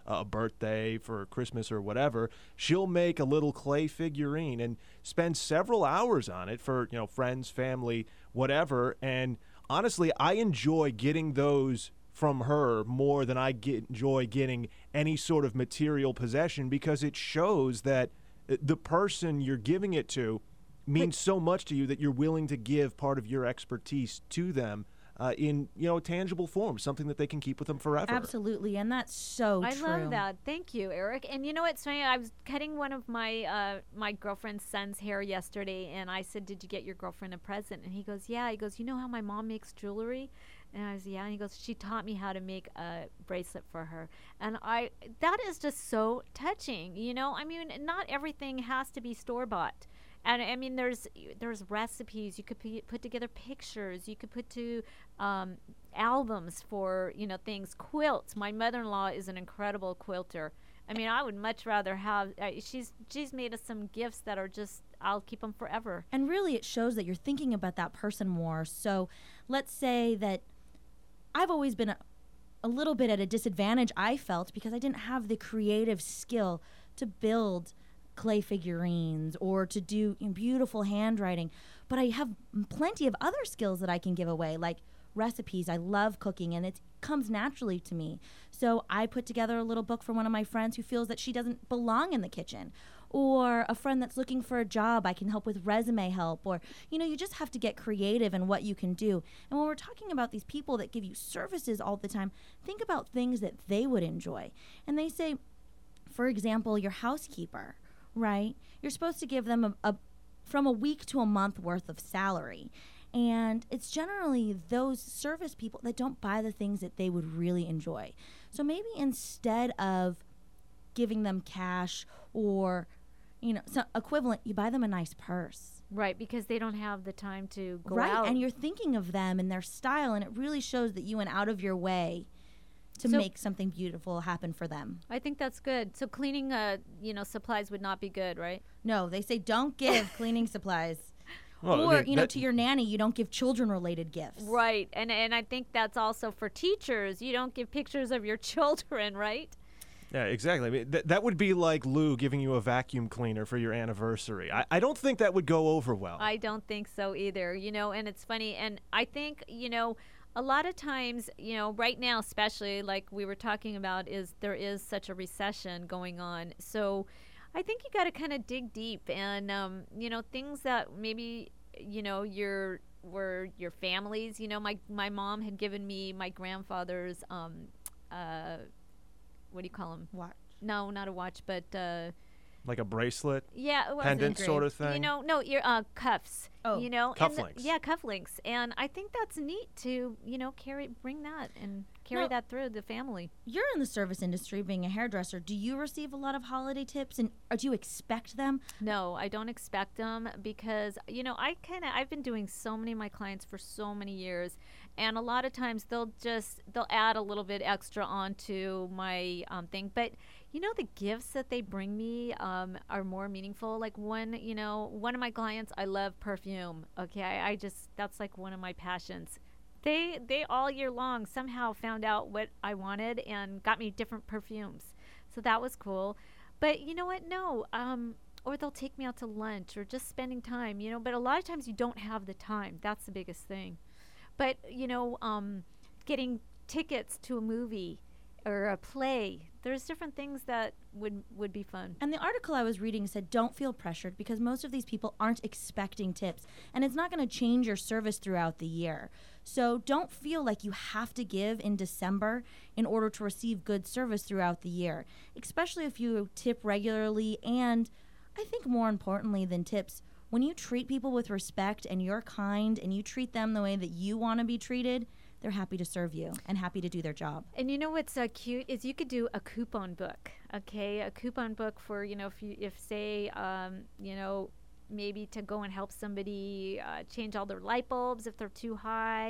a birthday, for Christmas or whatever, she'll make a little clay figurine and spend several hours on it for, you know, friends, family, whatever. And honestly, I enjoy getting those from her more than I get, enjoy getting any sort of material possession, because it shows that the person you're giving it to means so much to you that you're willing to give part of your expertise to them uh, in, you know, tangible form, something that they can keep with them forever. Absolutely, and that's so I true. love that. Thank you, Eric. And you know what's funny? I was cutting one of my uh, my girlfriend's son's hair yesterday, and I said, "Did you get your girlfriend a present?" And he goes, "Yeah." He goes, "You know how my mom makes jewelry?" And I was, "Yeah." And he goes, "She taught me how to make a bracelet for her." And I, that is just so touching. You know, I mean, not everything has to be store bought. And I mean, there's there's recipes. You could p- put together pictures. You could put to um, albums for, you know, things. Quilts. My mother-in-law is an incredible quilter. I mean, I would much rather have. Uh, she's she's made us some gifts that are just, I'll keep them forever. And really, it shows that you're thinking about that person more. So, let's say that I've always been a, a little bit at a disadvantage, I felt, because I didn't have the creative skill to build clay figurines or to do, you know, beautiful handwriting. But I have plenty of other skills that I can give away, like recipes. I love cooking, and it comes naturally to me. So I put together a little book for one of my friends who feels that she doesn't belong in the kitchen. Or a friend that's looking for a job, I can help with resume help. Or, you know, you just have to get creative in what you can do. And when we're talking about these people that give you services all the time, think about things that they would enjoy. And they say, for example, your housekeeper, right? You're supposed to give them a, a from a week to a month worth of salary. And it's generally those service people that don't buy the things that they would really enjoy. So maybe instead of giving them cash or, you know, so equivalent, you buy them a nice purse. Right, because they don't have the time to go right, out. and you're thinking of them and their style, and it really shows that you went out of your way to So- make something beautiful happen for them. I think that's good. So cleaning, uh, you know, supplies would not be good, right? No, they say don't give cleaning supplies. Well, I or, mean, you know, that- to your nanny, you don't give children-related gifts. Right, and and I think that's also for teachers. You don't give pictures of your children, right? Yeah, exactly. I mean, th- that would be like Lou giving you a vacuum cleaner for your anniversary. I, I don't think that would go over well. I don't think so either, you know, and it's funny. And I think, you know, a lot of times, you know, right now, especially like we were talking about, is there is such a recession going on. So I think you got to kind of dig deep and, um, you know, things that maybe, you know, your were your families, you know, my, my mom had given me my grandfather's, um, uh, what do you call them? Watch. No, not a watch, but uh, Like a bracelet, yeah, it was pendant engraved. sort of thing. You know, no, your uh, cuffs. Oh. you know, and Cufflinks. the- yeah, cufflinks, and I think that's neat to, you know, carry, bring that and carry No. that through the family. You're in the service industry, being a hairdresser. Do you receive a lot of holiday tips, and or do you expect them? No, I don't expect them because, you know, I kind of, I've been doing so many of my clients for so many years, and a lot of times they'll just, they'll add a little bit extra onto my um, thing. But, you know, the gifts that they bring me um, are more meaningful. Like one, you know, one of my clients, I love perfume. Okay, I, I just, that's like one of my passions. They, they all year long somehow found out what I wanted and got me different perfumes. So that was cool. But you know what? No, um, or they'll take me out to lunch or just spending time, you know, but a lot of times you don't have the time. That's the biggest thing. But, you know, um, getting tickets to a movie or a play, there's different things that would would be fun. And the article I was reading said don't feel pressured because most of these people aren't expecting tips, and it's not going to change your service throughout the year. So don't feel like you have to give in December in order to receive good service throughout the year, especially if you tip regularly. And I think more importantly than tips, when you treat people with respect and you're kind and you treat them the way that you want to be treated, they're happy to serve you and happy to do their job. And you know what's uh, cute is you could do a coupon book, okay? A coupon book for, you know, if you, if say, um, you know, maybe to go and help somebody uh, change all their light bulbs if they're too high,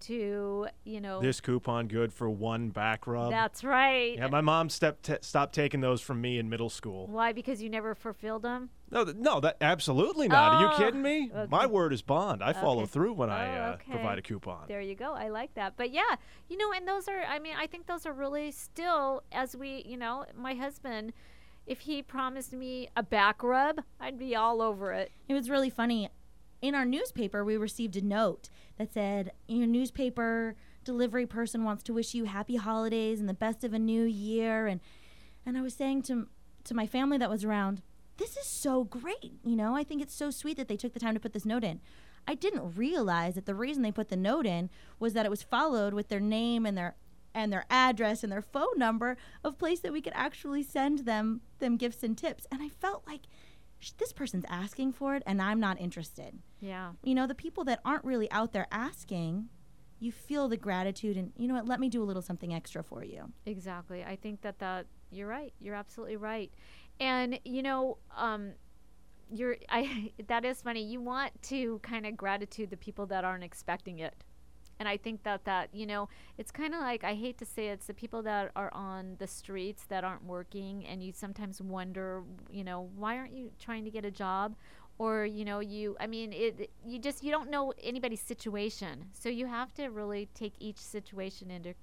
to, you know. This coupon good for one back rub. That's right. Yeah, my mom stepped t- stopped taking those from me in middle school. Why? Because you never fulfilled them? No, th- no, that absolutely not. Are you Oh, kidding me? okay. My word is bond. I follow Okay. through when Oh, I uh, okay. provide a coupon. There you go. I like that. But yeah, you know, and those are, I mean, I think those are really still, as we, you know, my husband, if he promised me a back rub, I'd be all over it. It was really funny. In our newspaper, we received a note that said, your newspaper delivery person wants to wish you happy holidays and the best of a new year. And and I was saying to to my family that was around, this is so great. You know, I think it's so sweet that they took the time to put this note in. I didn't realize that the reason they put the note in was that it was followed with their name and their and their address and their phone number of place that we could actually send them them gifts and tips. And I felt like, this person's asking for it and I'm not interested. Yeah. You know, the people that aren't really out there asking, you feel the gratitude and, you know what, let me do a little something extra for you. Exactly. I think that that you're right. You're absolutely right. And you know, um, you're I that is funny. You want to kind of gratitude the people that aren't expecting it. And I think that that, you know, it's kind of like, I hate to say it, it's the people that are on the streets that aren't working, and you sometimes wonder, you know, why aren't you trying to get a job? Or, you know, you, I mean, it, you just, you don't know anybody's situation. So you have to really take each situation into.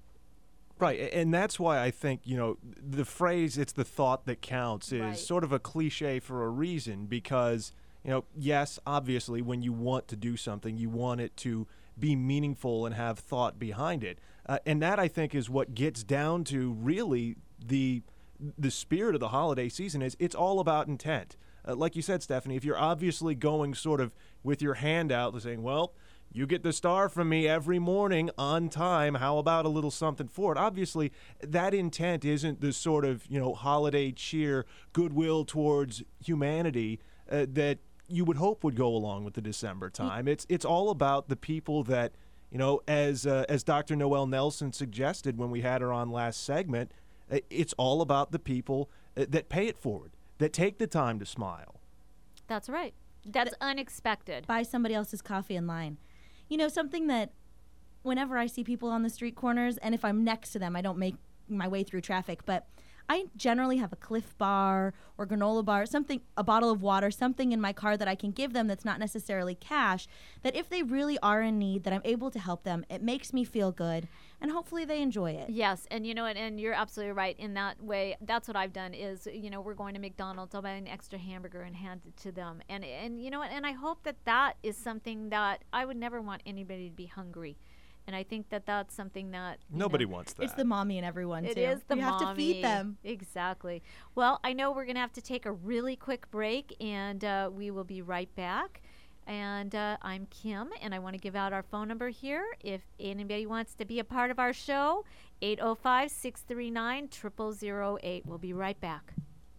Right, a- and that's why I think, you know, the phrase, it's the thought that counts, is Right. sort of a cliche for a reason, because, you know, yes, obviously, when you want to do something, you want it to be meaningful and have thought behind it. Uh, and that, I think, is what gets down to really the the spirit of the holiday season. Is it's all about intent. Uh, like you said, Stephanie, if you're obviously going sort of with your hand out and saying, well, you get the star from me every morning on time, how about a little something for it? Obviously, that intent isn't the sort of, you know, holiday cheer, goodwill towards humanity uh, that you would hope would go along with the December time. It's it's all about the people that, you know, as uh, as Doctor Noelle Nelson suggested when we had her on last segment, uh, it's all about the people uh, that pay it forward, that take the time to smile. That's right. That's unexpected. Buy somebody else's coffee in line. You know, something that whenever I see people on the street corners, and if I'm next to them, I don't make my way through traffic, but I generally have a Cliff Bar or granola bar, something, a bottle of water, something in my car that I can give them that's not necessarily cash, that if they really are in need, that I'm able to help them. It makes me feel good, and hopefully they enjoy it. Yes, and you know what, and you're absolutely right in that way. That's what I've done is, you know, we're going to McDonald's, I'll buy an extra hamburger and hand it to them. And, and you know what, and I hope that that is something that I would never want anybody to be hungry. And I think that that's something that you Nobody know, wants that. It's the mommy in everyone, It too. is the you mommy. have to feed them. Exactly. Well, I know we're going to have to take a really quick break, and uh, we will be right back. And uh, I'm Kim, and I want to give out our phone number here. If anybody wants to be a part of our show, eight oh five, six three nine, zero zero zero eight. We'll be right back.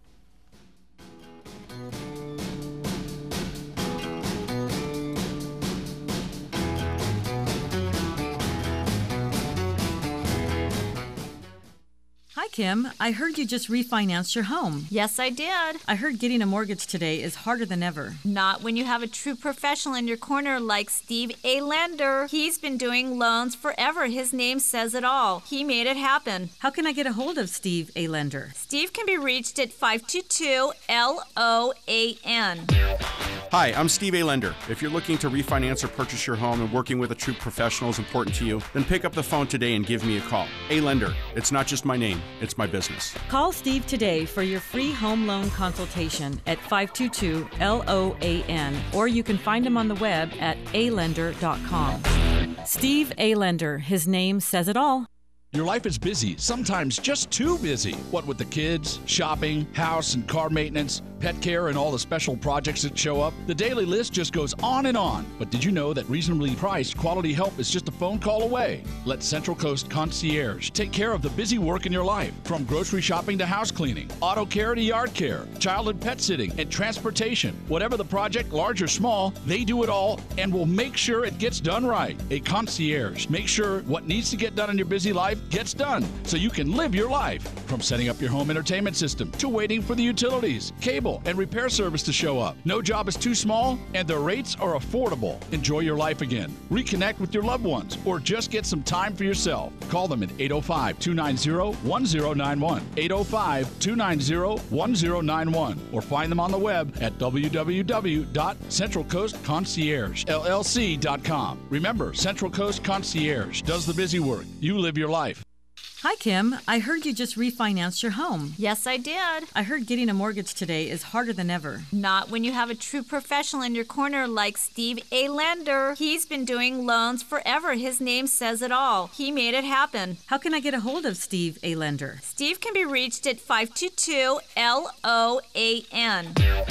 Hi, Kim. I heard you just refinanced your home. Yes, I did. I heard getting a mortgage today is harder than ever. Not when you have a true professional in your corner like Steve A. Lender. He's been doing loans forever. His name says it all. He made it happen. How can I get a hold of Steve A. Lender? Steve can be reached at five two two L O A N. Hi, I'm Steve A. Lender. If you're looking to refinance or purchase your home and working with a true professional is important to you, then pick up the phone today and give me a call. A. Lender. It's not just my name, it's my business. Call Steve today for your free home loan consultation at five two two L O A N, or you can find him on the web at a lender dot com. Steve A. Lender. His name says it all. Your life is busy, sometimes just too busy. What with the kids, shopping, house and car maintenance, pet care, and all the special projects that show up, the daily list just goes on and on. But did you know that reasonably priced quality help is just a phone call away? Let Central Coast Concierge take care of the busy work in your life. From grocery shopping to house cleaning, auto care to yard care, child and pet sitting, and transportation. Whatever the project, large or small, they do it all and will make sure it gets done right. A concierge makes sure what needs to get done in your busy life life gets done so you can live your life. From setting up your home entertainment system to waiting for the utilities, cable, and repair service to show up. No job is too small, and the rates are affordable. Enjoy your life again. Reconnect with your loved ones, or just get some time for yourself. Call them at eight oh five, two nine zero, one zero nine one, eight oh five, two nine zero, one zero nine one, or find them on the web at w w w dot central coast concierge l l c dot com. Remember, Central Coast Concierge does the busy work. You live your life. Hi, Kim. I heard you just refinanced your home. Yes, I did. I heard getting a mortgage today is harder than ever. Not when you have a true professional in your corner like Steve A. Lender. He's been doing loans forever. His name says it all. He made it happen. How can I get a hold of Steve A. Lender? Steve can be reached at five two two L O A N.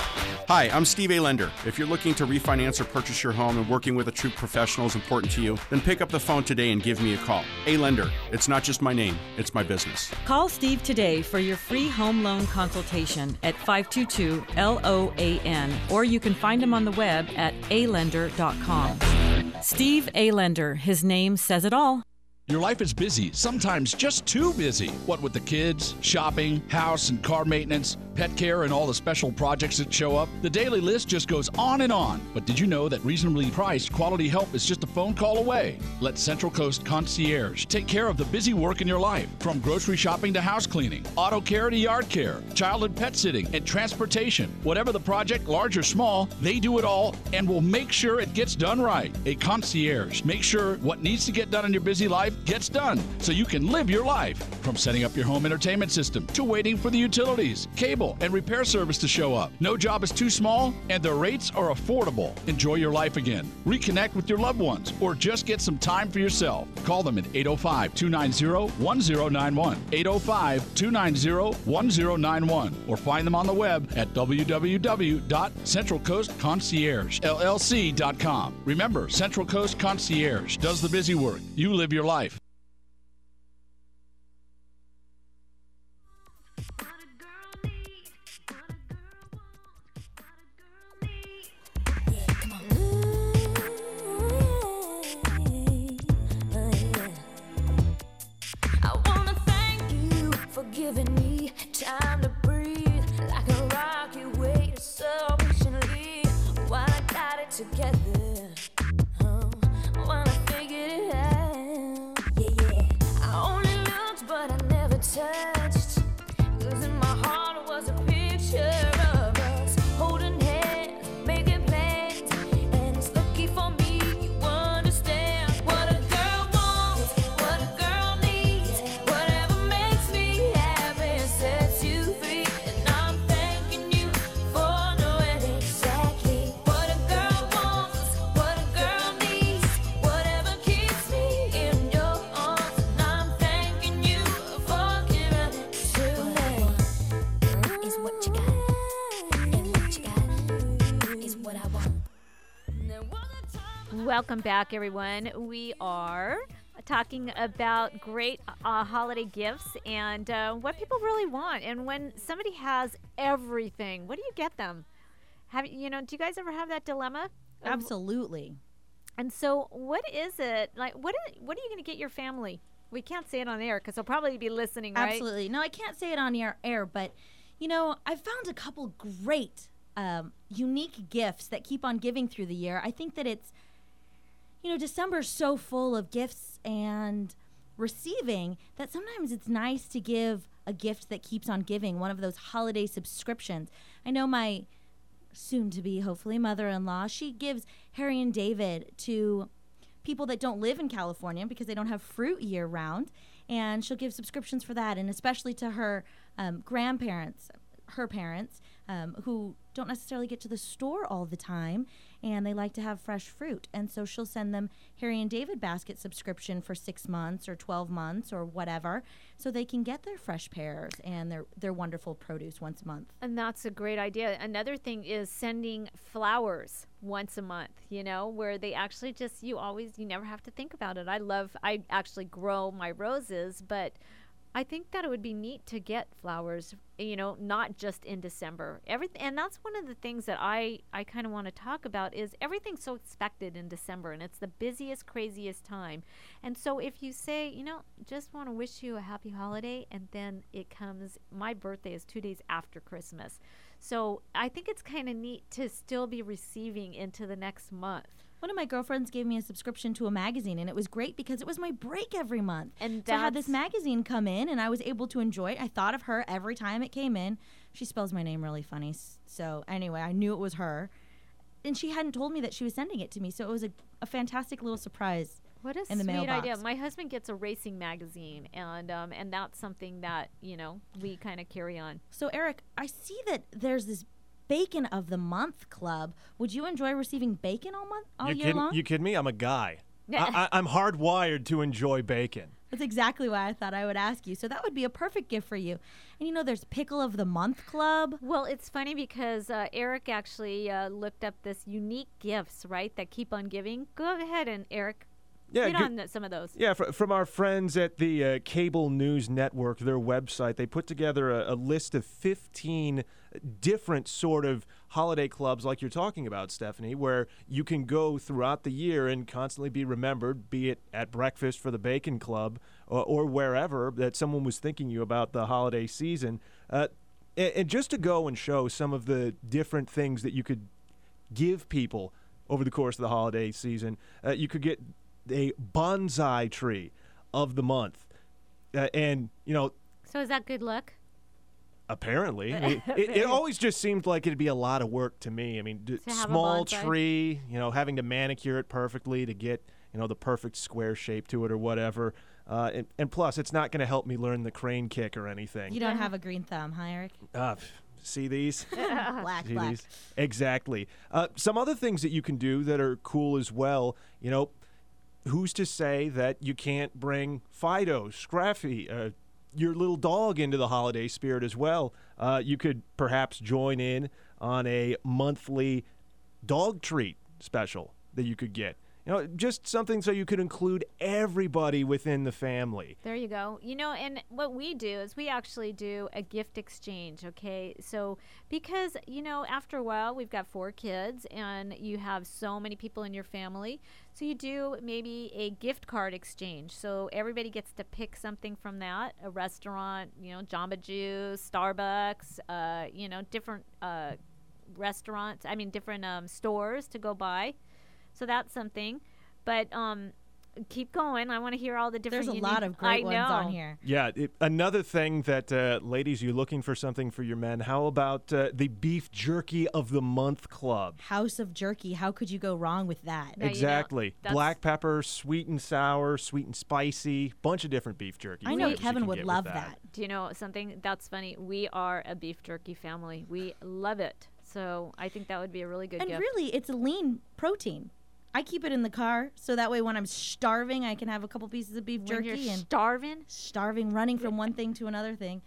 Hi, I'm Steve A. Lender. If you're looking to refinance or purchase your home and working with a true professional is important to you, then pick up the phone today and give me a call. A. Lender. It's not just my name, it's my business. Call Steve today for your free home loan consultation at five two two L O A N, or you can find him on the web at a lender dot com. Steve A. Lender. His name says it all. Your life is busy, sometimes just too busy. What with the kids, shopping, house and car maintenance, pet care, and all the special projects that show up, the daily list just goes on and on. But did you know that reasonably priced quality help is just a phone call away? Let Central Coast Concierge take care of the busy work in your life, from grocery shopping to house cleaning, auto care to yard care, child and pet sitting, and transportation. Whatever the project, large or small, they do it all and will make sure it gets done right. A concierge makes sure what needs to get done in your busy life gets done so you can live your life. From setting up your home entertainment system to waiting for the utilities, cable, and repair service to show up. No job is too small, and the rates are affordable. Enjoy your life again. Reconnect with your loved ones, or just get some time for yourself. Call them at eight oh five, two nine zero, one zero nine one, eight oh five, two nine zero, one zero nine one, or find them on the web at w w w dot central coast concierge l l c dot com. Remember, Central Coast Concierge does the busy work. You live your life. Giving me time to breathe, like a rock you waited so patiently while I got it together. Oh, while I figured it out. Yeah, yeah. I only looked, but I never touched. 'Cause in my heart was a picture of us holding hands, making plans, and it's lucky for me you understand what a girl wants, what a girl needs, whatever makes me happy sets you free. And I'm thanking you for knowing exactly what a girl wants, what a girl needs, whatever keeps me in your arms. And I'm thanking you for giving it to me. Is what you got, and what you got is what I want. Welcome back, everyone. We are talking about great uh, holiday gifts and uh, what people really want. And when somebody has everything, what do you get them? Have you know? Do you guys ever have that dilemma? Of- Absolutely. And so, what is it like? What is, what are you going to get your family? We can't say it on air because they'll probably be listening, right? Absolutely. No, I can't say it on air, air but, you know, I've found a couple great, um, unique gifts that keep on giving through the year. I think that it's, you know, December's so full of gifts and receiving that sometimes it's nice to give a gift that keeps on giving, one of those holiday subscriptions. I know my soon-to-be, hopefully, mother-in-law, she gives Harry and David to people that don't live in California because they don't have fruit year-round, and she'll give subscriptions for that, and especially to her um, grandparents, her parents, um, who don't necessarily get to the store all the time, and they like to have fresh fruit. And so she'll send them Harry and David basket subscription for six months or twelve months or whatever, so they can get their fresh pears and their, their wonderful produce once a month. And that's a great idea. Another thing is sending flowers once a month, you know, where they actually just, you always, you never have to think about it. I love, I actually grow my roses, but I think that it would be neat to get flowers, you know, not just in December. Everything, and that's one of the things that I, I kind of want to talk about is everything's so expected in December, and it's the busiest, craziest time. And so if you say, you know, just want to wish you a happy holiday, and then it comes, my birthday is two days after Christmas. So I think it's kind of neat to still be receiving into the next month. One of my girlfriends gave me a subscription to a magazine, and it was great because it was my break every month. And so I had this that's- magazine come in, and I was able to enjoy it. I thought of her every time it came in. She spells my name really funny. s- So anyway, I knew it was her. And she hadn't told me that she was sending it to me, so it was a, a fantastic little surprise. What a in the sweet mailbox. idea. My husband gets a racing magazine, and um, and that's something that, you know, we kind of carry on. So, Eric, I see that there's this Bacon of the Month Club. Would you enjoy receiving bacon all month, all you year kidding, long? you kidding me? I'm a guy. I, I, I'm hardwired to enjoy bacon. That's exactly why I thought I would ask you. So that would be a perfect gift for you. And you know, there's Pickle of the Month Club. Well, it's funny because uh, Eric actually uh, looked up this unique gifts, right, that keep on giving. Go ahead and, Eric, Yeah, read good- on th- some of those. Yeah, fr- from our friends at the uh, Cable News Network, their website, they put together a, a list of fifteen different sort of holiday clubs like you're talking about, Stephanie, where you can go throughout the year and constantly be remembered, be it at breakfast for the Bacon Club or, or wherever that someone was thinking you about the holiday season. Uh, and, and just to go and show some of the different things that you could give people over the course of the holiday season, uh, you could get a bonsai tree of the month. Uh, and, you know, So is that good luck? apparently, I mean, it, it always just seemed like it'd be a lot of work to me. I mean, d- To have a small bonsai? tree, you know, having to manicure it perfectly to get, you know, the perfect square shape to it or whatever. Uh, and, and plus, it's not going to help me learn the crane kick or anything. You don't have a green thumb, huh, Eric? Uh, f- see these? Black, See black. these? Exactly. Uh, some other things that you can do that are cool as well, you know, who's to say that you can't bring Fido, Scrappy, uh, your little dog into the holiday spirit as well? Uh, you could perhaps join in on a monthly dog treat special that you could get. You know, just something so you could include everybody within the family. There you go. You know, and what we do is we actually do a gift exchange, okay? So, because, you know, after a while, we've got four kids and you have so many people in your family. So, you do maybe a gift card exchange. So, everybody gets to pick something from that a restaurant, you know, Jamba Juice, Starbucks, uh, you know, different uh, restaurants, I mean, different um, stores to go by. So that's something, but um, keep going. I want to hear all the different. There's a unique- lot of great I ones know. on here. Yeah, it, another thing that, uh, ladies, you're looking for something for your men. How about uh, the Beef Jerky of the Month Club? House of Jerky. How could you go wrong with that? No, you know, Exactly. that's- Black pepper, sweet and sour, sweet and spicy, bunch of different beef jerky. I know flavors you Kevin can would get with love that. Do you know something that's funny? We are a beef jerky family. We love it. So I think that would be a really good And gift. really, it's a lean protein. I keep it in the car so that way when I'm starving, I can have a couple pieces of beef When jerky you're and starving, starving, running from one thing to another thing.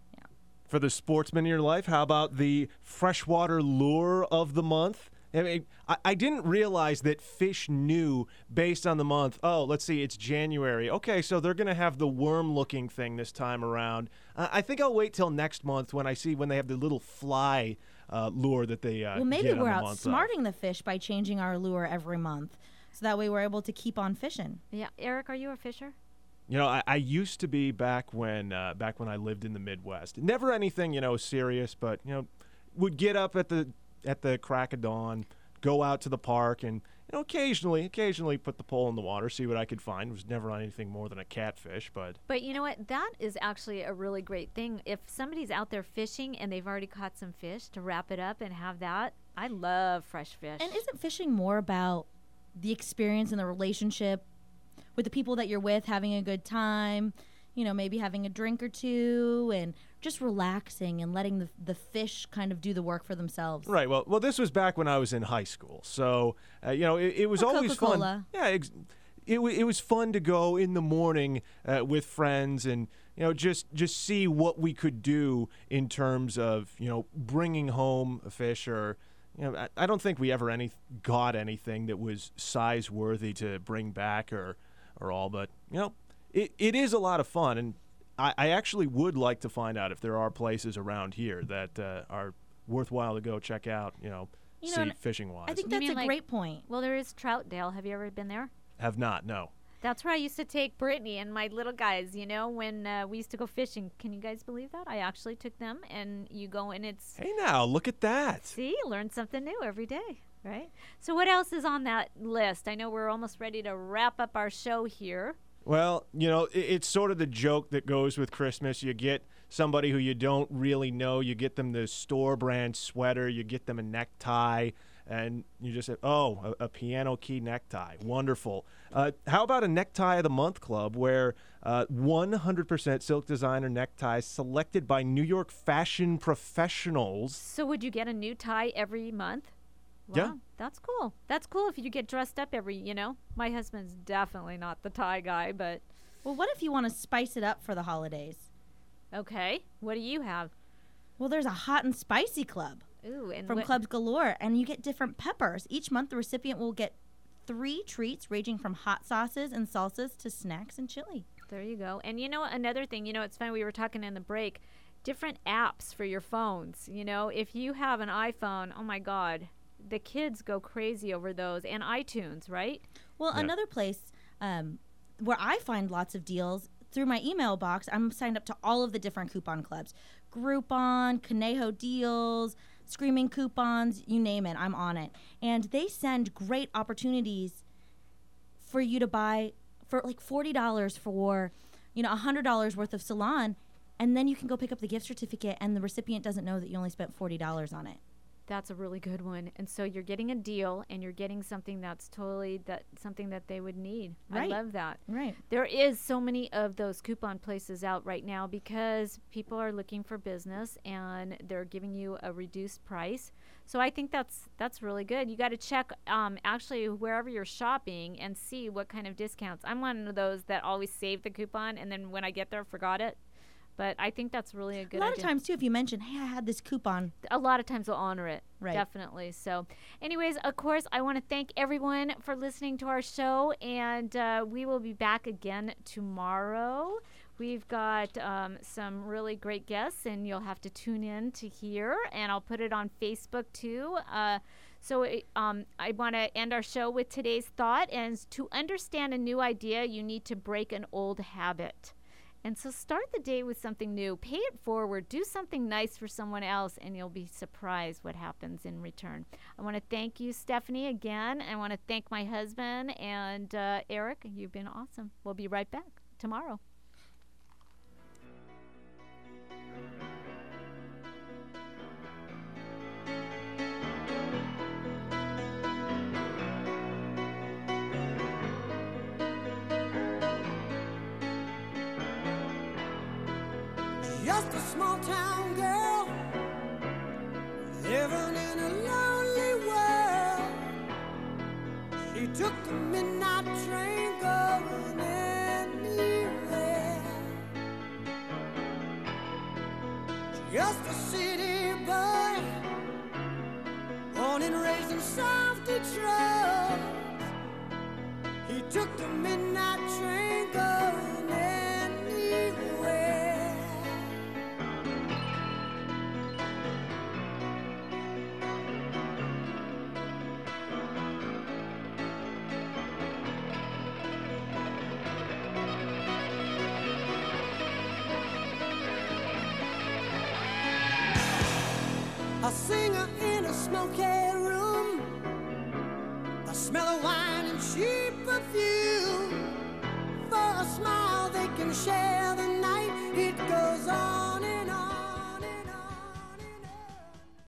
For the sportsman in your life, how about the freshwater lure of the month? I mean, I, I didn't realize that fish knew based on the month. Oh, let's see, it's January. Okay, so they're going to have the worm-looking thing this time around. Uh, I think I'll wait till next month when I see when they have the little fly uh, lure that they uh, Well, maybe get on we're the month of. outsmarting the fish by changing our lure every month. So that way we're able to keep on fishing. yeah. Eric, are you a fisher? You know, I, I used to be back when uh, back when I lived in the Midwest. Never anything, you know, serious, but you know, would get up at the at the crack of dawn, go out to the park, and you know, occasionally, occasionally put the pole in the water, see what I could find. It was never on anything more than a catfish, but But you know what? That is actually a really great thing. If somebody's out there fishing and they've already caught some fish, to wrap it up and have that. I love fresh fish. And isn't fishing more about the experience and the relationship with the people that you're with, having a good time, you know, maybe having a drink or two and just relaxing and letting the, the fish kind of do the work for themselves? right. Well, well, this was back when I was in high school, so uh, you know, it, it was Or always fun. Coca-Cola. Yeah, ex- it wa- it was fun to go in the morning uh, with friends and you know just just see what we could do in terms of you know bringing home a fish or. You know, I, I don't think we ever any got anything that was size worthy to bring back or or all, but you know, it, it is a lot of fun, and I, I actually would like to find out if there are places around here that uh, are worthwhile to go check out, you know, You know, see and fishing-wise. I think You that's mean a like- great point. Well, there is Troutdale. Have you ever been there? Have not, no. That's where I used to take Brittany and my little guys, you know, when uh, we used to go fishing. Can you guys believe that? I actually took them, and you go and it's... Hey, now, look at that. See, learn something new every day, right? So what else is on that list? I know we're almost ready to wrap up our show here. Well, you know, it, it's sort of the joke that goes with Christmas. You get somebody who you don't really know. You get them the store brand sweater. You get them a necktie. And you just say, oh, a, a piano key necktie. Wonderful. Uh, how about a Necktie of the Month Club where uh, one hundred percent silk designer neckties selected by New York fashion professionals. So would you get a new tie every month? Wow, Yeah. that's cool. That's cool if you get dressed up every, you know. My husband's definitely not the tie guy, but Well, what if you want to spice it up for the holidays? okay. What do you have? Well, there's a hot and spicy club Ooh, and from what- Clubs Galore, and you get different peppers. Each month, the recipient will get three treats ranging from hot sauces and salsas to snacks and chili. There you go. And you know another thing, you know, it's funny, we were talking in the break, different apps for your phones. You know, if you have an iPhone, oh my God, the kids go crazy over those, and iTunes, right? Well, Yeah. another place um, where I find lots of deals through my email box, I'm signed up to all of the different coupon clubs. Groupon, Conejo Deals, Screaming Coupons, you name it, I'm on it. And they send great opportunities for you to buy for like forty dollars for, you know, one hundred dollars worth of salon, and then you can go pick up the gift certificate and the recipient doesn't know that you only spent forty dollars on it. That's a really good one. And so you're getting a deal, and you're getting something that's totally that something that they would need. Right. I love that. Right. There is so many of those coupon places out right now because people are looking for business and they're giving you a reduced price. So I think that's that's really good. You got to check um, actually wherever you're shopping and see what kind of discounts. I'm one of those that always save the coupon and then when I get there forgot it. But I think that's really a good A lot idea. of times, too, if you mention, hey, I had this coupon. A lot of times they'll honor it. Right. Definitely. So, anyways, of course, I want to thank everyone for listening to our show. And uh, we will be back again tomorrow. We've got um, some really great guests, and you'll have to tune in to hear. And I'll put it on Facebook, too. Uh, so it, um, I want to end our show with today's thought. And to understand a new idea, you need to break an old habit. And so start the day with something new. Pay it forward. Do something nice for someone else, and you'll be surprised what happens in return. I want to thank you, Stephanie, again. I want to thank my husband and uh, Eric. You've been awesome. We'll be right back tomorrow. Just a small town girl living in a lonely world. She took the midnight train going anywhere. Just a city boy, born and raised in South Detroit. He took the midnight train going anywhere. A singer in a smoky room, the smell of wine and cheap perfume. For a smile they can share the